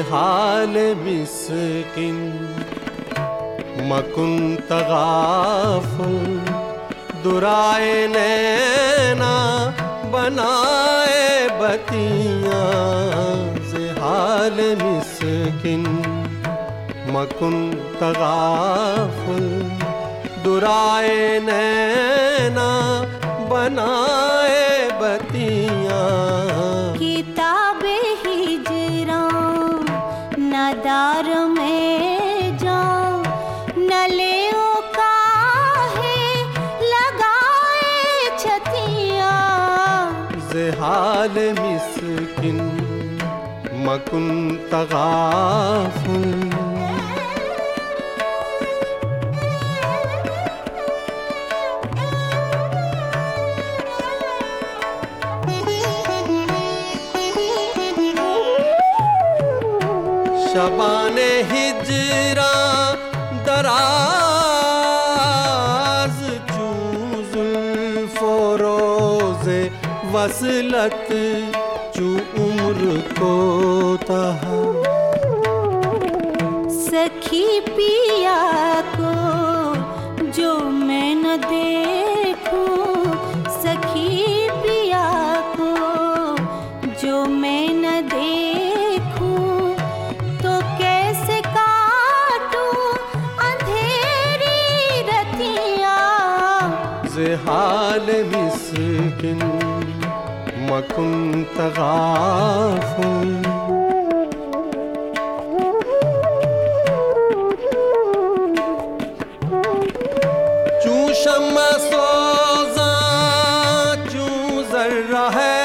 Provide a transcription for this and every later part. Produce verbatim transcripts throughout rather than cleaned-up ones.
हाल मिस्किन मकुन तगाफुल दुराए नैना बनाए बतियाँ से हाल मिस्किन मकुन तगाफुल दुराए नैना बनाए बतियाँ किताबे हिजरा नदार में जाऊं नलियों का है लगाए छतियाँ ज़हाल मिस्किन मकुन तगाफुल शबाने हिजरा दराज चू जुल्फो रोज़े वसलत चू उम्र को तहा सखी पिया को जो मैं न देखूं सखी पिया को जो मैं न देखूं तो कैसे काटूं अंधेरी रतियाँ ज़हाल मिस्किन मकुन तगाफुल चू शम्मा सोज़ा चू ज़र्रा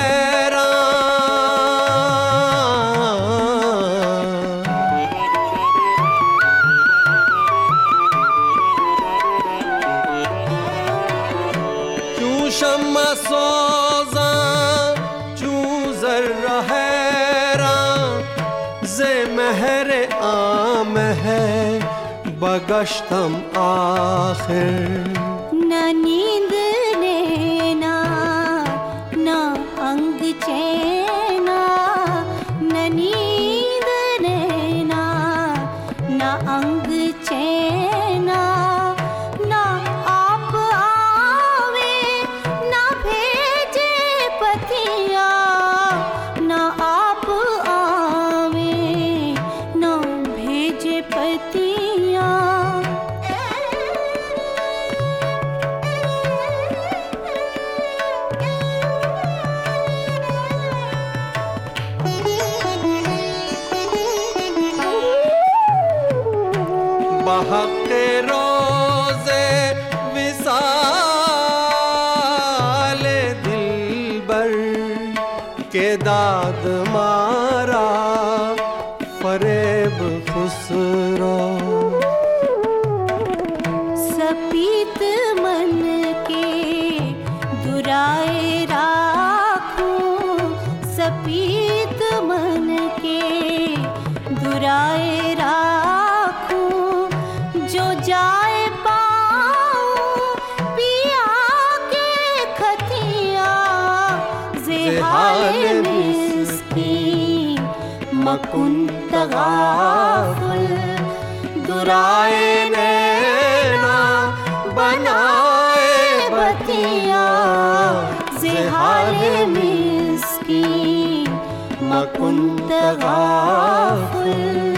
शम्मा सोज़ा चू ज़र्रा हैरां ज़े महर आम है बगश्तम आखिर न नींद नैना न अंग चैना न नींद नैना न अंग चैना न आप आवे न भेजे पतियाँ न आप आवे न भेजे पतियाँ बहक़े रोज़े विसाल दिलबर के दाद मारा फरेब खुसरो सपीत मन के दुराए राखूं सपीत मन के दुराए राखूं जो जाए पाऊं पिया के खतियाँ ज़हाल मिस्कीन मकुन तगाफुल दुराए नैना बनाए बतियाँ ज़हाल मिस्कीन मकुन तगाफुल।